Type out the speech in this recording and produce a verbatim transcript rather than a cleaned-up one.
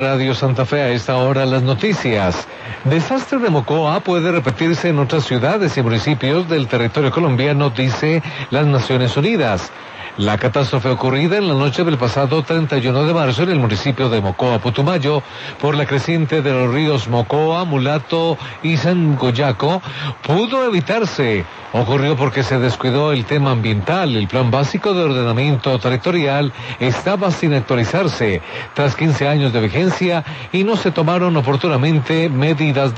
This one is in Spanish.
Radio Santa Fe, a esta hora las noticias. Desastre de Mocoa puede repetirse en otras ciudades y municipios del territorio colombiano, dice las Naciones Unidas. La catástrofe ocurrida en la noche del pasado treinta y uno de marzo en el municipio de Mocoa, Putumayo, por la creciente de los ríos Mocoa, Mulato y Sangoyaco, pudo evitarse. Ocurrió porque se descuidó el tema ambiental. El plan básico de ordenamiento territorial estaba sin actualizarse tras quince años de vigencia y no se tomaron oportunamente medidas de